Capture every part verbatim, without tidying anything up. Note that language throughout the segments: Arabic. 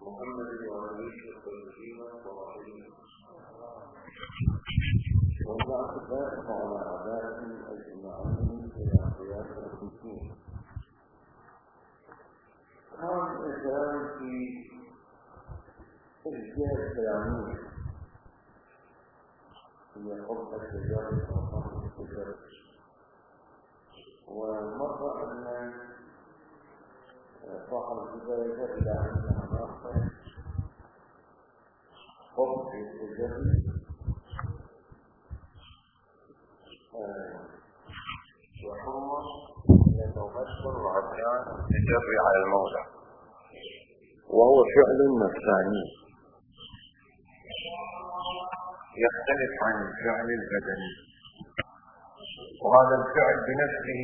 محمد وعليه الطيبين الطاهرين والمعتقات على أعدائهم أجمعين إلى قيام الدين. هذا الكلام في الجهة الكلامية هي قبل التجارب أو قبل التجارب، ومر أن صاحب التجارب إلى أن هناك قبل التجارب وحرمة يتوفر وعديان التجري على المولى، وهو فعل نفساني يختلف عن الفعل البدني، وهذا الفعل بنفسه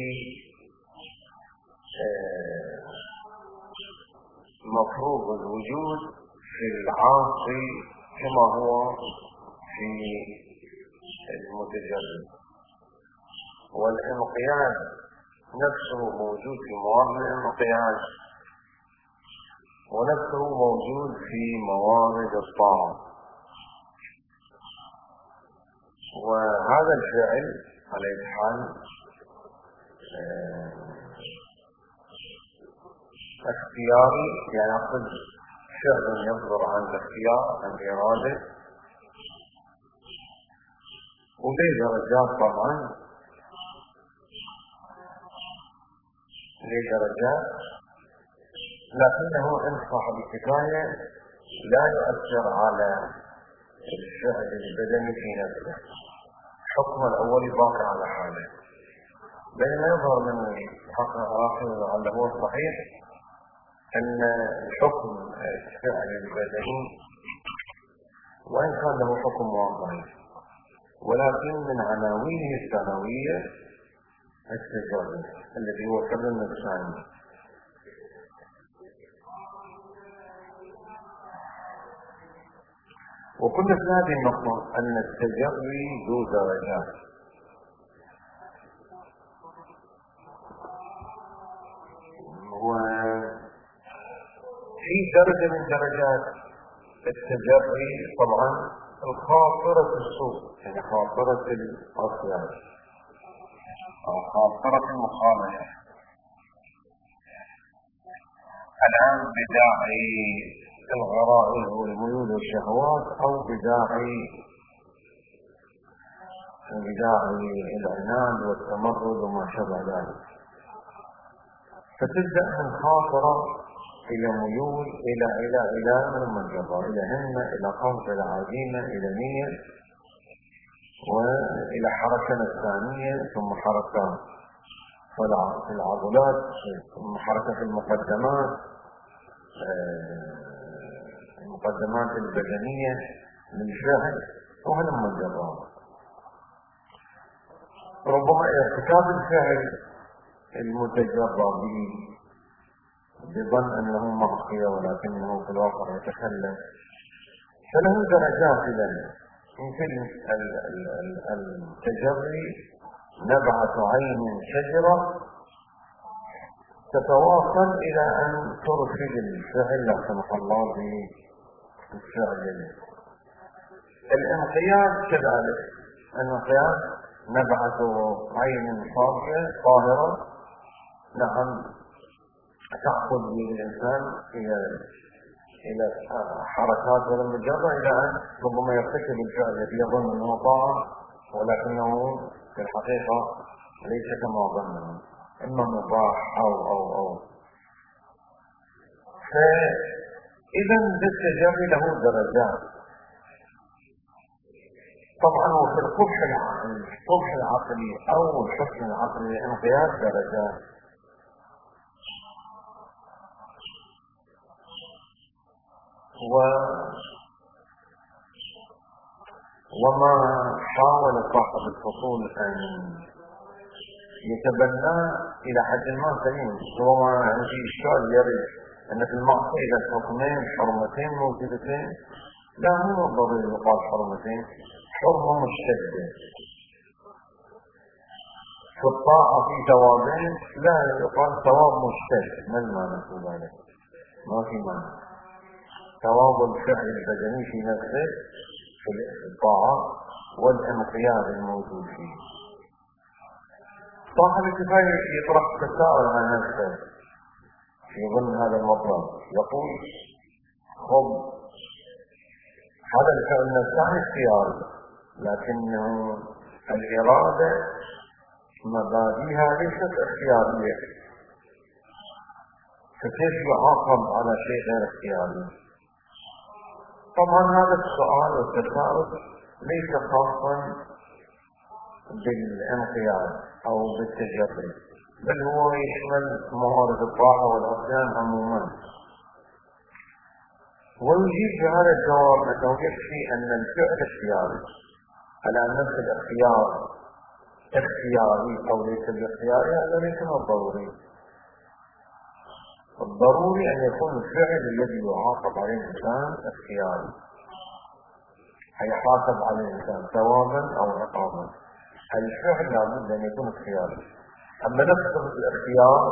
مفروض الوجود في العاصي كما هو في المتجرد، والانقياد نفسه موجود في موارد الانقياد، ونفسه موجود في موارد الطاعة. وهذا الفعل على الحال اختياري، يعني أقصد فعل يصدر عن الاختيار عن الإرادة، وله درجات طبعا، له درجات، لكنه إن صاحب الكفاية لا يؤثر على الفعل البدني في نفسه، حكم الأول باقي على حاله، بينما يظهر من حق الآخر لعله هو الصحيح أن حكم الفعل البدني وإن كان له حكم واقعي، ولكن من عناوينه الثانوية التجرد الذي هو فعل النفساني. وكنا في هذه النقطة أن التجري ذو درجات، وفي درجة من درجات التجري طبعا الخاطرة السوء، يعني خاطرة العصيان أو خاطرة المخالفة، الآن بداعي الغرائز والميول والشهوات أو بداعي بداعي العناد والتمرد وما شابه ذلك، فتبدأ من خاطرة إلى ميول إلى إلى إلى من جرى إلى همة إلى قصد إلى عزيمة إلى نية وإلى حركة نفسانية ثم حركة في العضلات ثم حركة في المقدمات المقدمات البدنية للفعل وهذا من جرى. ربما ارتكاب الفعل المتجرى به بظن أنه معصية ولكنه في الواقع يتخلف، فله درجات ذلك. مثل التجري نبعة عين شجرة تتواصل إلى أن ترشد الفعل لا سمح الله بالفعل. الانقياد كذلك، الانقياد نبعة عين صافية طاهرة نعم تأخذ بالإنسان إلى إلى حركات ولا مجرد إلى أن ربما يرتكب الفعل الذي يظن أنه طاعة ولكنه في الحقيقة ليس كما ظنه، إما مباح أو أو أو فإذا التجري له درجات طبعا، وفي القبح العقلي القبح العقلي أو الحسن العقلي الانقياد درجات. و وما حاول صاحب الفصول أن يتبنى إلى حد ما سليم، وما عندي إشكال يرد أن في المعصية إذا حكمين حرمتين موجودتين لا مو ضروري يقال حرمتين، حرمة مشتدة. في الطاعة في ثوابين لا يقال ثواب مشتد، ما المعنى في ذلك؟ ما في معنى. ثواب الفعل البدني في نفسه في الطاعة والانقياد الموجود فيه. صاحب الكفاية يطرح تساؤل عن نفسه في ضمن هذا المطلب، يقول خب هذا الفعل نفسه اختياري، لكنه الإرادة مبادئها ليست اختيارية، فكيف يعاقب على شيء غير اختياري؟ طبعا هذا السؤال والتساؤل ليس خاصا بالانقياد او بالتجرد، بل هو يشمل موارد الطاعة والعصيان عموما. ويجيب بهذا الجواب انه يكفي ان الفعل اختياري، على نفس الاختيار اختياري او ليس باختياري، هذا ليس ضروري. الضروري ان يكون الفعل الذي يعاقب عليه الانسان اختياري، هيحاسب على الانسان ثوابا او عقابا. الفعل لابد ان يكون اختياري. اما نفس الاختيار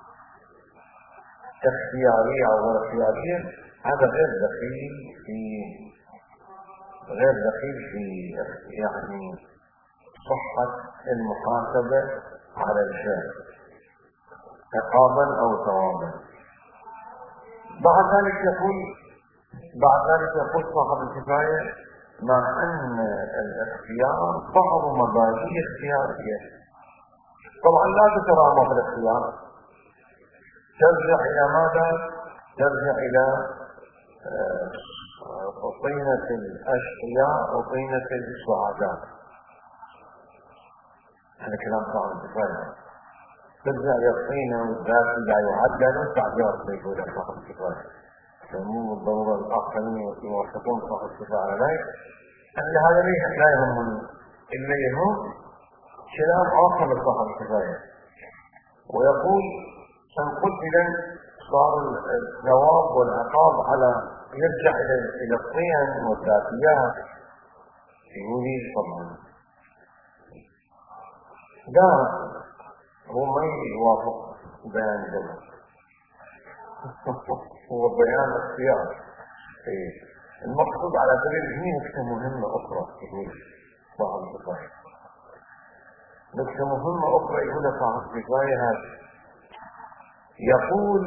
اختيارية او غير اختيارية، هذا غير دخيل في غير دخيل في يعني صحة المحاسبة على الفعل عقابا او ثوابا. بعد ذلك يقول بعد ذلك يقول صاحب الكفاية مع ان الاختيار بعض مبادئ اختيارية. طبعا لا تترامى في الاختيار، ترجع الى ماذا؟ ترجع الى طينة الاشقياء وطينة السعداء. هذا كلام صاحب الكفاية. ترجع الى الطينة والذات لا يعدل تعجر يقول صاحب الكفاية. فمو بالضرورة الاخرين يوافقون صاحب الكفاية على ذلك، ان هذا ليس لا يهمني، الا يهم كلام اخر لصاحب الكفاية. ويقول ان قلت اذا صار الثواب والعقاب على يرجع الى الى الطين والذاتيات، يقول طبعا لا، هو ما يوافق بيان ذلك، هو بيان اختيار. المقصود على سبيل المثال نكتة مهمة أخرى يقول صاحب الكفاية، نكتة مهمة أخرى يقول صاحب الكفاية هذا، يقول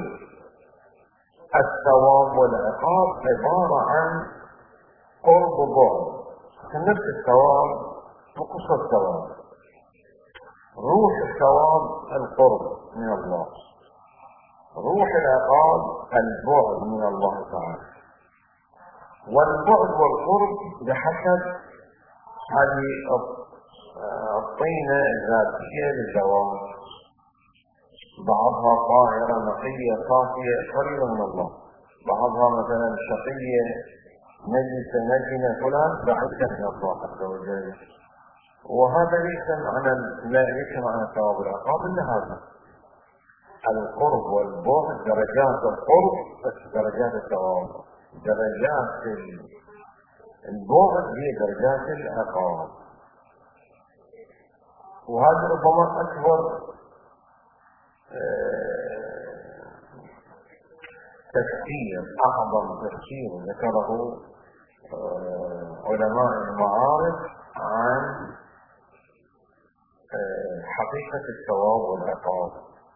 الثواب والعقاب عبارة عن قرب بعد. نفس الثواب نقص الثواب، روح الثواب القرب من الله، روح العقاب البعد من الله تعالى. والبعد والقرب بحسب هذه الطينة الذاتية للزواج، بعضها طاهرة نقية صافية قريبة من الله، بعضها مثلا شقية نجسة نجنة فلان بعيدة من الله عز وجل. وهذا ليس معنى لا ليس معنى ثواب العقاب الا هذا، القرب والبعد درجات القرب درجات الثواب، درجات البعد هي درجات العقاب. وهذا ربما اكبر تفسير، اعظم تفسير ذكره علماء المعارف عن حقيقة الثواب والعقاب،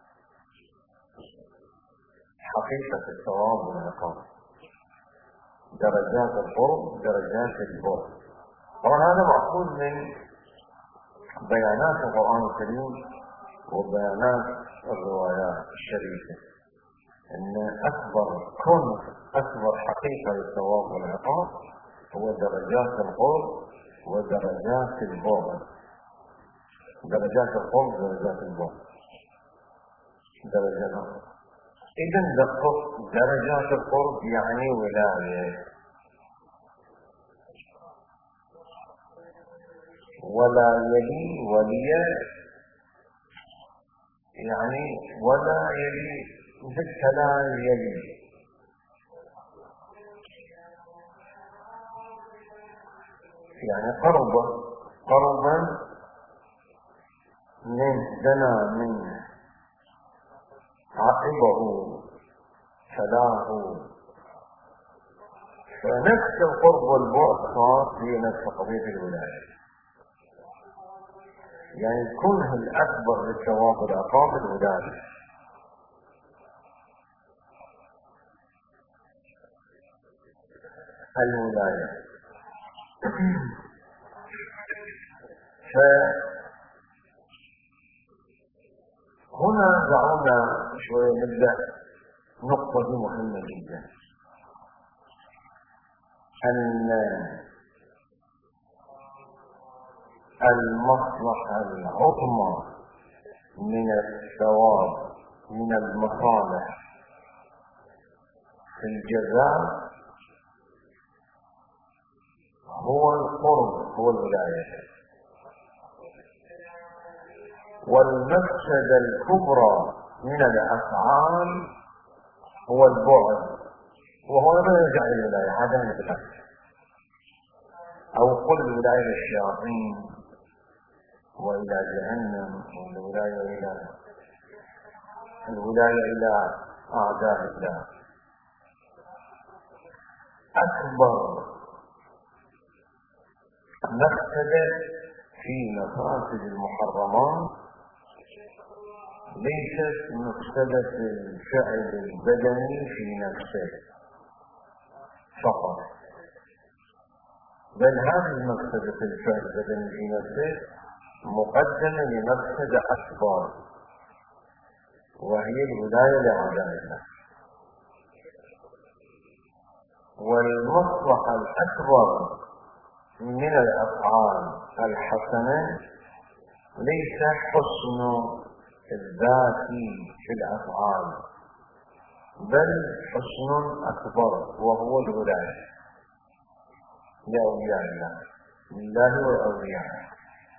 حقيقة الثواب والعقاب، درجات القرب درجات البعد. طبعا هذا مأخوذ من بيانات القرآن الكريم وبيانات الروايات الشريفة، ان اكبر كن اكبر حقيقة للثواب والعقاب هو درجات القرب ودرجات البعد. درجات القرب درجات البعد درجات القرب. اذا دقق، درجات القرب يعني ولاية، ولا يلي وليا يعني ولا يلي ذك لا يلي، يعني قربا قربا من دنا من عقبه فلاه فنفس القرب والبعد صار هي نفس قضية الولاية. يعني الكره الأكبر للثواب والعقاب الولاية. الولاية فهنا دعونا شوية نبدأ نقطة دي مهمة جدا، أن المصلحة العظمى من الثواب من المصالح في الجزاء هو القرب، هو الولاية. والمفسدة الكبرى من الأفعال هو البعد، وهو لا يرجع إلى الولاية، هذا من الأفعال. أو قل الولاية للشياطين وإلى جهنم، والولاية إلى الولاية إلى أعداء الله. أكبر مفسدة في مفاسد المحرمات ليست مفسدة الفعل البدني في نفسه فقط، بل هذه المفسدة الفعل البدني في نفسه مقدمة لمفسدة أكبر، وهي الولاية لأعداء الله. والمصلحة الأكبر من الأفعال الحسنة ليس حسن الذات في الأفعال، بل حسن أكبر وهو الولاية لأولياء الله، لله وأوليائه.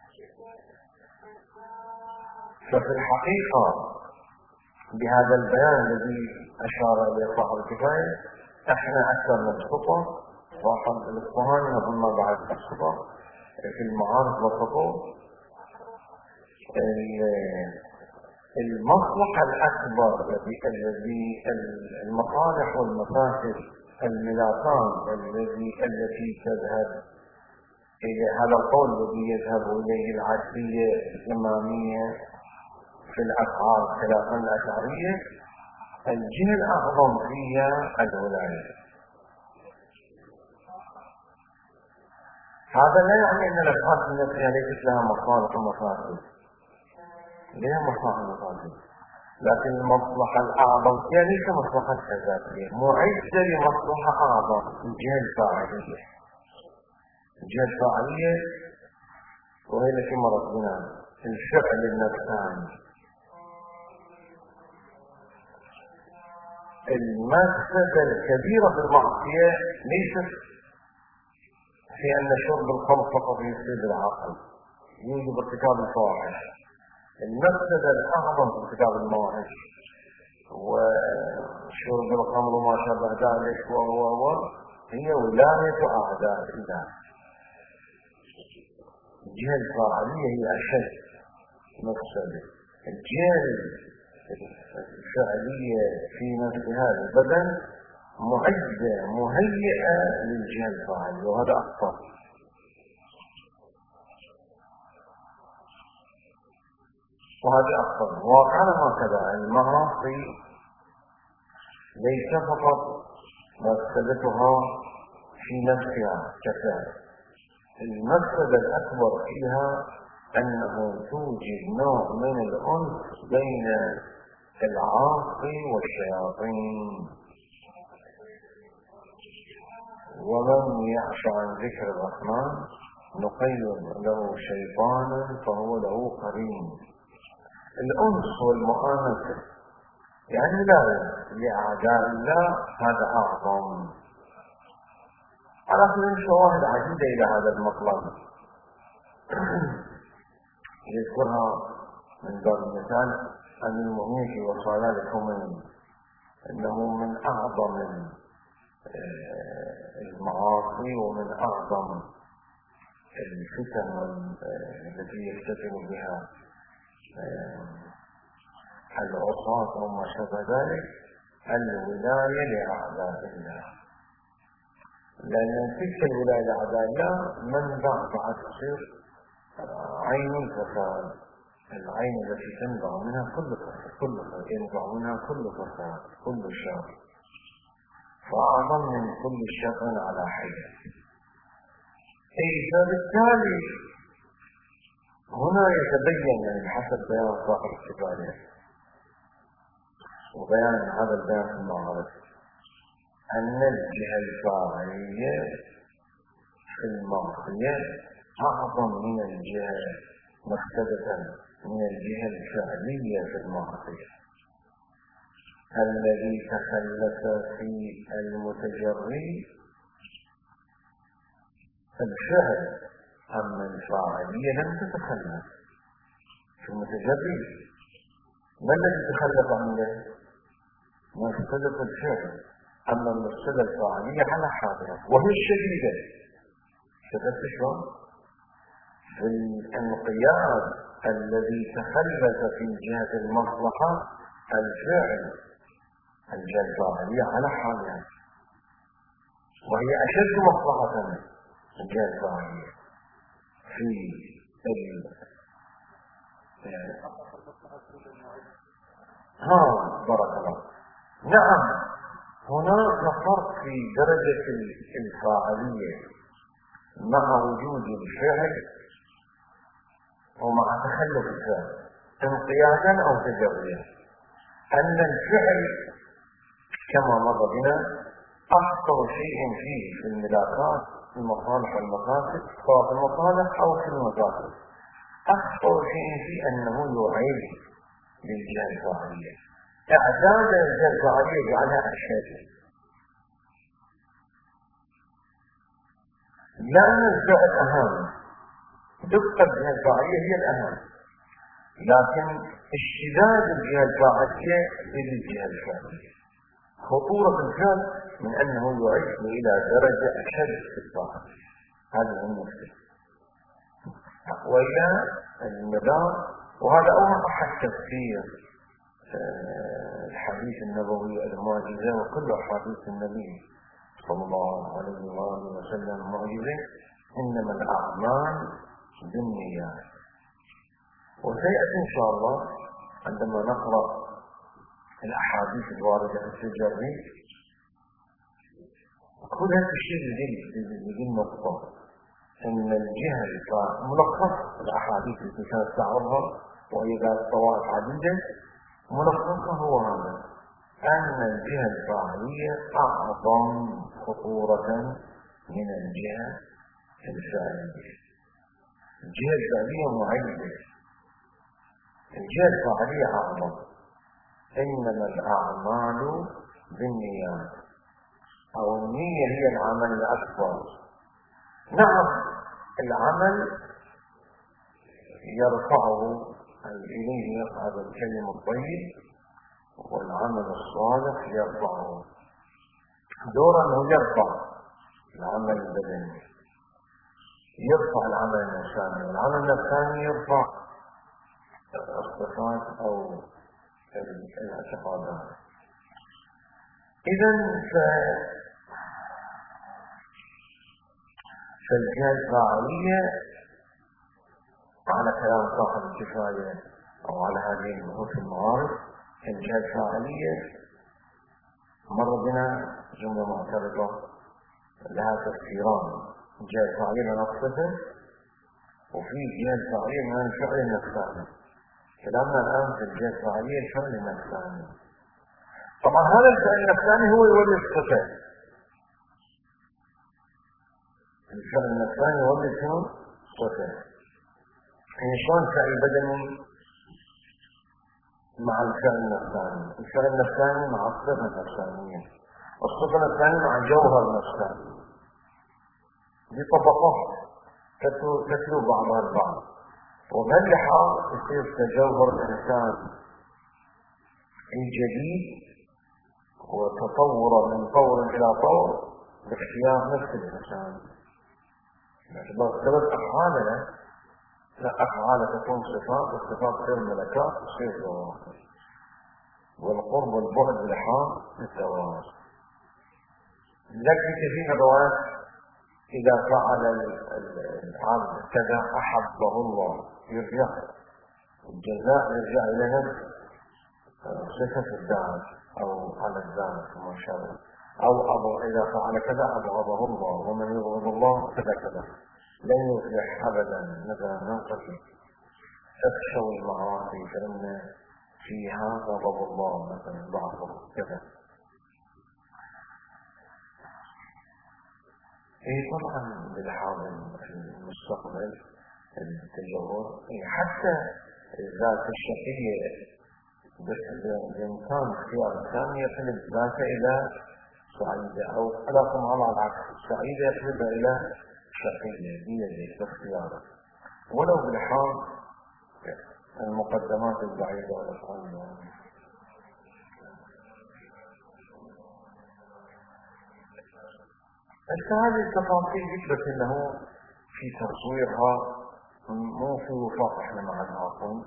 ففي الحقيقة بهذا البيان الذي أشار إليه صاحب الكفاية احنا أكثر نبسطه، صاحب الإصفهاني نظن بعد نبسطه في المعارض وسطه. المصلحة الأكبر الذي المصالح والمفاسد الملاكان الذي التي تذهب إلى هذا القول الذي يذهب إليه العدلية الإمامية في الأفعال خلافا الأشعرية، الجهة الأعظم فيها الولاية. هذا لا يعني أن الأفعال النفسية ليست لها مصالح ومفاسد، لها مصلحة ومفاسد، لكن المصلحة الأعظم هي ليس مصلحة ذاتية، معدة لمصلحة أعظم، الجهة الفاعلية. الجهة الفاعلية وهي التي مرت بنا الفعل النفساني. المفسدة الكبيرة في المعصية ليست في أن شرب الخمر فقط يفسد العقل، يوجب ارتكاب الفواحش. المفسدة الأعظم في ارتكاب المواهش وشرب الخمر وما شابه ذلك وهو هي ولاية أعداء الله. الجهة الفاعلية هي أشد مفسدة. الجهة الفعلية في نفس هذا البدن معدة مهيئة للجهة الفاعلية، وهذا أكثر. وهذا أكثر واقعنا هكذا. المعاصي ليس فقط مفسدتها في نفسها كفعل، المفسدة الأكبر فيها أنه توجد نوع من الأنس بين العاصي والشياطين. ومن يعش عن ذكر الرحمن نقيض له شيطانا فهو له قرين. الأنس والمؤانسة يعني لا لأعداء الله هذا أعظم. على كل شواهد عديدة إلى هذا المطلب يذكرها من باب المثال أن المؤمنين في وصايا الحمين أنه من أعظم المعاصي ومن أعظم الفتن التي يفتتن بها العصاة وما شابه ذلك الولاية لأعداء الله. لأن تلك الولاية لأعداء الله منبع بعد تصير عين الفساد، العين التي تنبع منها كل فساد، كل فساد ينبع منها كل فساد، كل شر، فأعظم من كل شر على حي. فبالتالي هنا يتبين يعني حسب بيان صاحب الكفاية وبيان هذا البيان في المعارف أن الجهة الفاعلية في المعصية أعظم من الجهة مختلفة من الجهة الفعلية في المعصية. الذي تخلف في المتجري الفعل، أما الفاعلية لم تتخلف في المتجري. ما الذي تخلف عنه؟ مختلف الفعل، أما المفسدة الفاعلية على حالها وهي الشديدة. شفت شلون؟ في الانقياد الذي تخلف في جهة المصلحة الفعل، الجهة الفاعلية على حالها وهي أشد مصلحة من الجهة الفاعلية في ال ها بارك الله. نعم، هناك فرق في درجة الفاعلية مع وجود الفعل ومع تخلف الفعل انقيادا أو تجريا. أن الفعل كما مر بنا أخطر شيء فيه في الملاكات في المصالح والمفاسد، سواء في المصالح أو في المفاسد. أخطر شيء فيه أنه يعيد للجهة الفاعلية. إعداد الجهة الفاعلية يجعلها أشد، لأن الفعل أهم، دقة الجهة الفاعلية هي الأهم، لكن اشتداد الجهة الفاعلية هي الجهة الفاعلية. خطورة الفعل من أنه يعيد إلى درجة أشد في الفاعل، هذا هو المشكلة. وإلى المدار، وهذا أوضح تفسير الحديث النبوي المعجزة، وكل أحاديث النبي صلى الله عليه وآله وسلم معجزة. إنما الأعمال بالنيات. وسيأتي إن شاء الله عندما نقرأ الأحاديث الواردة في التجري كل هذا الشيء يجي النقطة أن الجهة ملخص الأحاديث التي كانت تعرضها وهي ذات طوائف عديدة، ملخصها هو هذا: أن الجهة الفاعلية أعظم خطورة من الجهة الفاعلية. الجهة الفاعلية معيدة، الجهة الفاعلية أعظم. إنما الأعمال بالنيات، أو النية هي العمل الأكبر. نعم، العمل يرفعه إليه، يصعد الكلم الطيب، والعمل الصالح يرفعه. دور أنه يرفع العمل البدني، يرفع العمل النفساني، والعمل النفساني يرفع الصفات أو الاعتقادات. إذن فالجهة الفاعلية على كلام صاحب الكفاية أو على هذه البحوث المعارف، الجهة الفاعلية مر بنا جملة معترضة لها تفسيران: الجهة الفاعلية من الصفة، وفي الجهة الفاعلية من الفعل النفساني. كلامنا الآن في الجهة الفاعلية الفعل النفساني. طبعا هذا الفعل النفساني هو يولد الصفة. الفعل النفساني يولد شنو؟ صفة. يعني شلون فعل بدني مع الفعل النفساني، الفعل النفساني مع الصفة النفسانية، الصفة النفسانية مع الجوهر النفساني. دي طبقات تتلو بعضها البعض، وبهاللحاظ يصير تجوهر الإنسان الجديد وتطور من طور إلى طور باختيار نفس الإنسان. باعتبار ثلاث أفعالنا، لا أفعال تكون صفات، والصفات تصير ملكات تصير ظواهر، والقرب والبعد لحاظ الزواج. لكن في كثير من الروايات إذا فعل العبد كذا أحبه الله، يرجع الجزاء يرجع إلى نفسه، صفة الذات أو على الذات كما شاء، أو أبو إذا فعل كذا أبغضه الله، ومن يبغض الله كذا كذا، لن يفلح أبدا. مثلا ننقص اخشوا المعاصي فإن فيها غضب الله مثلا بعضهم كذا. إيه طبعا بالحاضر المستقبل التجرر، حتى الذات الشقية بإمكان اختيار الإنسان يقلب ذاته إلى سعيدة، أو علاقة مع العكس، سعيدة يقلبها إلى شقية بيده باختياره، ولو بالحال المقدمات البعيدة والأقوال. هذه التفاصيل يثبت أنه في تصويرها مو في وفاق احنا مع الآخرين،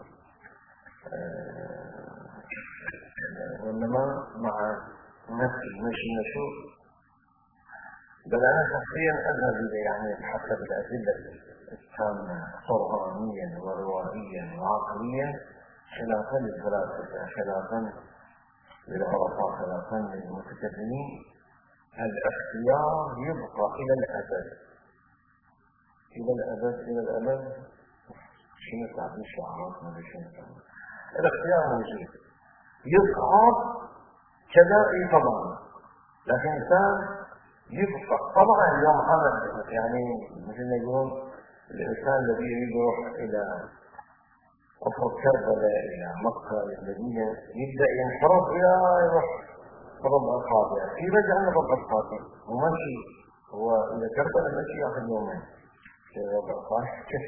وإنما مع نفس مش نشوف. بل أنا شخصيا أذهب إلى يعني حسب الأدلة التامة قرآنيا وروائيا وعقليا، خلافا للفلاسفة، خلافا للعرفاء، خلافا للمتكلمين، الاختيار يبقى إلى الأبد، إلى الأبد إلى الأبد. شنو تعطي شعارات ما شنو الاختيار موجود، يصعب كذا اي طبعا، لكن الانسان يبقى طبعا اليوم عمل، يعني مثل ما يقولون الانسان الذي يروح الى افق كربلاء الى مكه الى المدينه يبدا ينحرف الى يروح ربع القاضي، في رجع عن ربع القاضي وماشي، هو الى كربلاء ماشي ياخذ يومين في ربع القاضي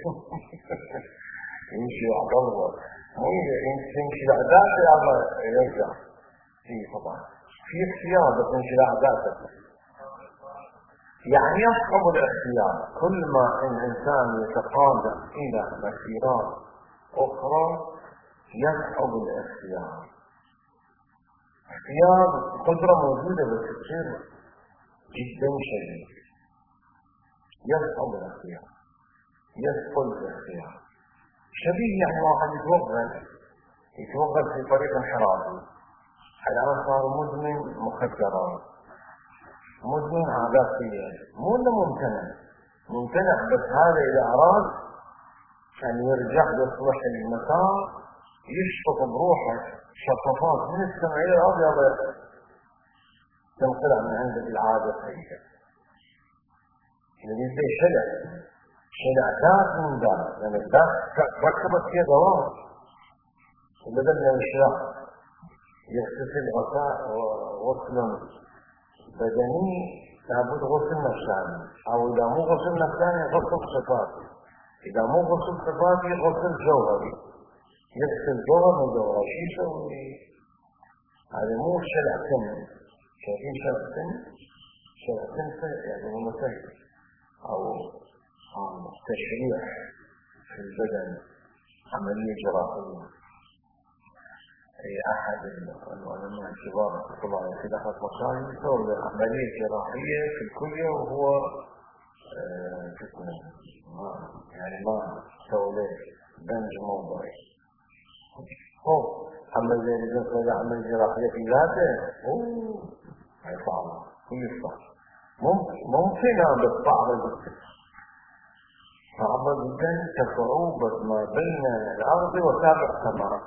يمشي وعضله يمشي لعداته يلا يرجع. في طبعا في اختيار بس يمشي لعداته، يعني يصعب الاختيار. كل ما الانسان يتقادم الى مسيرات اخرى يصعب الاختيار. اختيار قدرة موجودة بس تصير جدا شديد، يصعب الاختيار، يثقل الاختيار. شبيه يعني واحد يتوغل يتوغل في طريق انحرافي، الآن صار مدمن مخدرات، مدمن عادات سيئة، مو انه ممتنع ممتنع بس هذا إذا أراد أن يرجع يصلح المسار يشفط بروحه شفطات من السمع إلى الأرض يلا تنقلع من عند العادة السيئة. الذي يصير شلع شلع ذات من ذات، لأن الذات ركبت فيها دوام، وبدل من الشراء يغتسل غساء وغسل بدني لابد غسل نفساني، أو إذا مو غسل نفساني غسل صفات، إذا مو غسل صفاتي غسل جوهري، يغسل جوهر من جوهر. شو يسوي؟ هذا مو شلع سن، شايفين شلع سن؟ شلع سن يعني هو مسيح أو تشريح في البدن، عملية جراحية. أحد العلماء الكبار طبعا في دخلت مصاري يسوي عملية جراحية في الكلية وهو آه يعني ما سوي بنج موضعي. هو عملية عملية جراحية في ذاته اوه هاي صعبة كل صعب، ممكن ممكن بالصعب صعبة جدا كصعوبة ما بين الأرض وسابع السماء،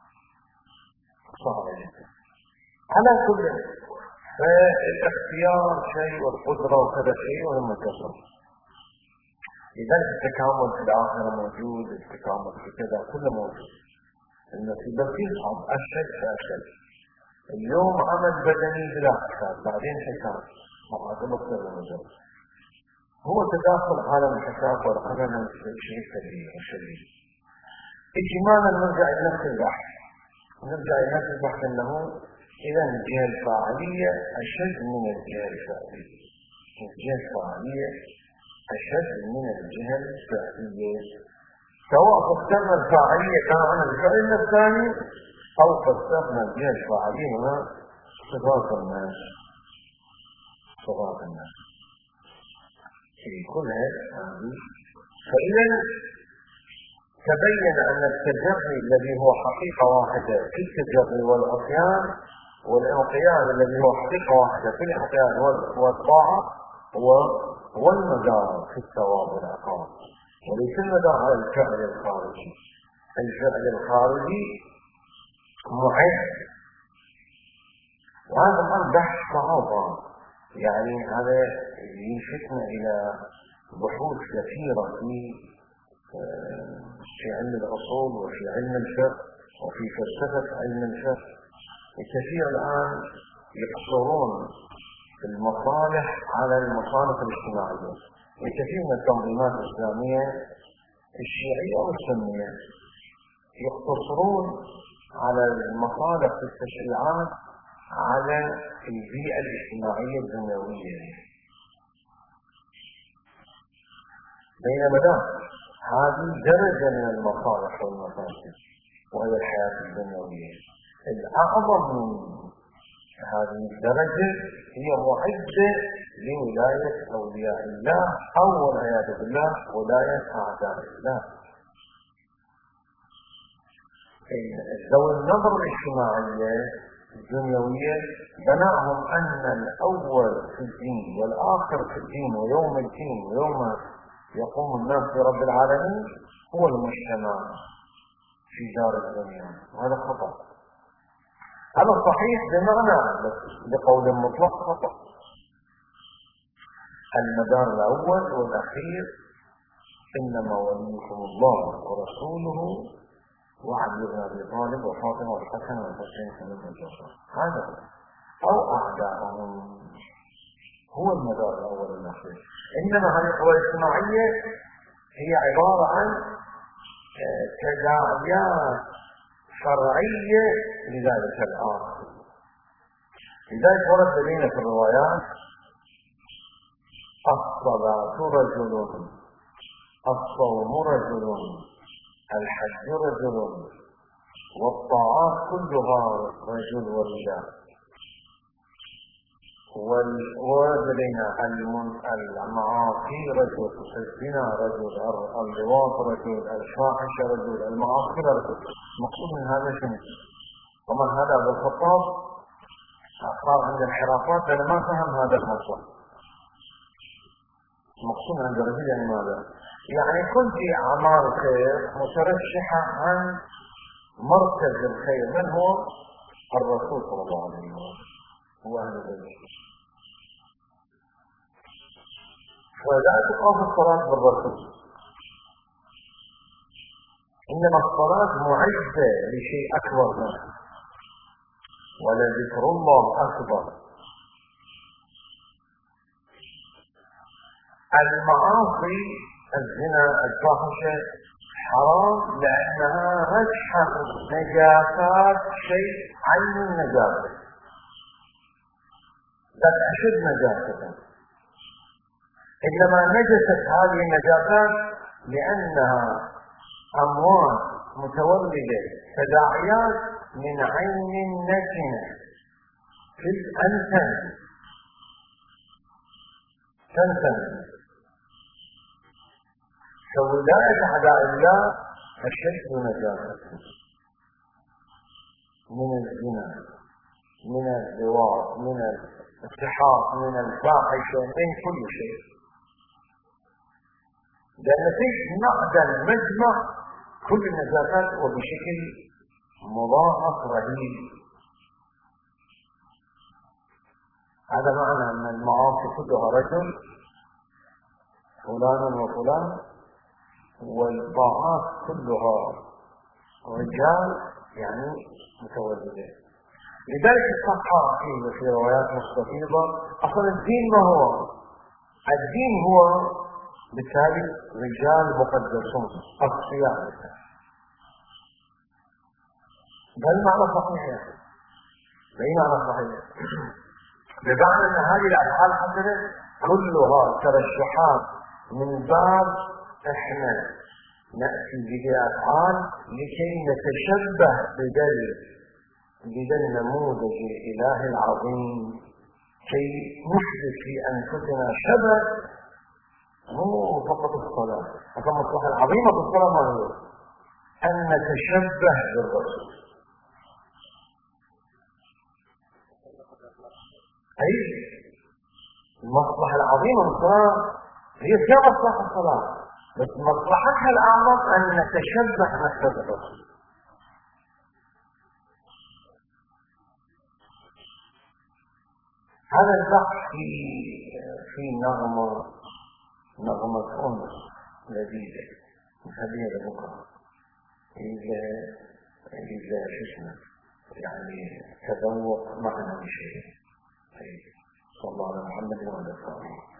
صعبة جدا. على كل فالاختيار شيء والقدرة وكذا شيء ولما تصل، لذلك التكامل في الآخرة موجود، التكامل في كذا كله موجود. النتيجة فيه صعب أشد فأشد. اليوم عمل بدني بلا حساب، بعدين حساب طبعا تبصر المجال، هو تداخل عالم الحساب والعالم الشريك الشريك. اجمالا نرجع الى نفس البحث نرجع الى نفس البحث انه اذا الجهه الفاعليه اشد من الجهه الفعليه، الجهه الفاعليه اشد من الجهه الفعليه، سواء فسرنا الفاعليه كان عن الفعل الثاني او فسرنا الجهه الفاعليه هنا صفات الناس صفات الناس. كلها هذه. فإذا تبين أن التجري الذي هو حقيقة واحدة في التجري والعصيان، والانقياد الذي هو حقيقة واحدة في الانقياد والطاعة هو هو المدار في الثواب والعقاب، وليس المدار على الفعل الخارجي. الفعل الخارجي معد، وهذا الأمر بحث صعوبة، يعني هذا يلفتنا إلى بحوث كثيرة في في علم الأصول وفي علم الفقه وفي فلسفة علم الفقه. الكثير الآن يقصرون المصالح على المصالح الاجتماعية. الكثير من التنظيمات الإسلامية الشيعية والسنية يقتصرون على المصالح في التشريعات على البيئة الاجتماعية الدنيوية، بينما لا، هذه درجة من المصالح والمفاسد وهي الحياة الدنيوية. الأعظم من هذه الدرجة هي معدة لولاية أولياء الله أو والعياذ بالله ولاية أعداء الله. لو النظر الاجتماعية الدنيوية بناهم أن الأول في الدين والآخر في الدين ويوم الدين ويوم يقوم الناس برب العالمين هو المجتمع في دار الدنيا، وهذا خطأ. هذا صحيح بمعنى بقول مطلق خطأ. المدار الأول والأخير إنما وليكم الله ورسوله وعلي بن أبي طالب وفاطمة والحسن والحسين بن جعفر، هذا أو أعداءهم هو المدار الأول والأخير. إنما هذه القوى الاجتماعية هي عبارة عن تداعيات فرعية لذلك الآخر. لذلك ورد لدينا في الروايات الصلاة رجل، الصوم رجل، الحج رجل، والطاعات كلها رجل ورجال. ولدينا المعاصي رجل، الزنا رجل، اللواط رجل، الفاحشة رجل، المعاصي رجل. مقصود من هذا شنو؟ ومن هذا أبو الخطاب صار عند الحرافات لأنه ما فهم هذا الموضوع. المقصود عند الرجل يعني ماذا؟ يعني كنت أعمال خير مترشحة عن مركز الخير. من هو؟ الرسول صلى الله عليه وسلم هو أهل البيت. ولا تقام الصلاة بالرسول، إنما الصلاة معدة لشيء أكبر منه، ولذكر الله أكبر. المعاصي الزنا الفاحشة حرام لأنها رجحة نجاسات شيء عين النجاسة، بل أشد نجاسة. إنما نجست هذه النجاسات لأنها أموات متولدة تداعيات من عين نتنة في الأنتن تنتن. فولاية أعداء الله أشد نجاسة من الزنا، من اللواط، من الاتحاد، من الفاحشة، من كل شيء. لأن فيه معدن مجمع كل النجاسات وبشكل مضاعف رهيب. هذا معنى أن المعاصي كلها رجل فلان وفلان، والطاعات كلها رجال يعني متوزنة. لذلك الصحة في روايات مستفيضة أصلا الدين ما هو؟ الدين هو بالتالي رجال مقدسون أصفياء. ده المعنى صحيح يعني. ده معنى صحيح. بمعنى أن هذه الأفعال حسنة كلها ترشحات من باب إحنا نأتي به أفعال لكي نتشبه بدل بدل نموذج الإله العظيم، كي نحدث في أنفسنا شبه مو فقط الصلاة. لكن المصلحة العظيمة في الصلاة ما هي؟ أن نتشبه بالرسول. أي المصلحة العظيمة في الصلاة هي فيها مصلحة الصلاة، بس مصلحتها الأعظم أن نتشبه نحن بالرسول. هذا البحث في في نغمة نغمة أنس لذيذة هذه لبكرة إذا إذا شفنا يعني تذوق معنى بشيء. صلى الله على محمد وعلى آله.